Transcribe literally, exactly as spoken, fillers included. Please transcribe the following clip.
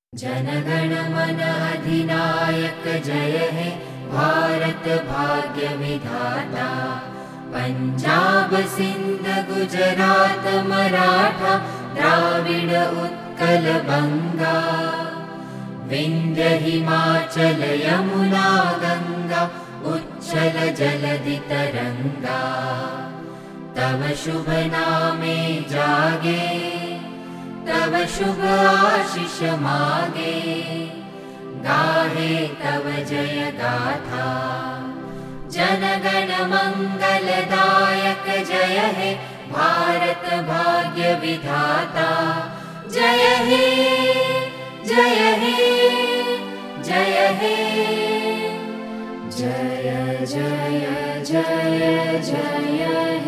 जनगण मन अधिनायक जय हे भारत भाग्य विधाता। पंजाब सिंध गुजरात मराठा द्राविड उत्कल बंगा। विंध्य हिमाचल यमुना गंगा उच्छल जलधि तरंगा। तव शुभ नामे जागे तव शुभ आशीष मागे। गाहे तव जय गाथा जनगण मंगलदायक जय हे भारत भाग्य विधाता। जय हे जय हे जय हे जय जय जय जय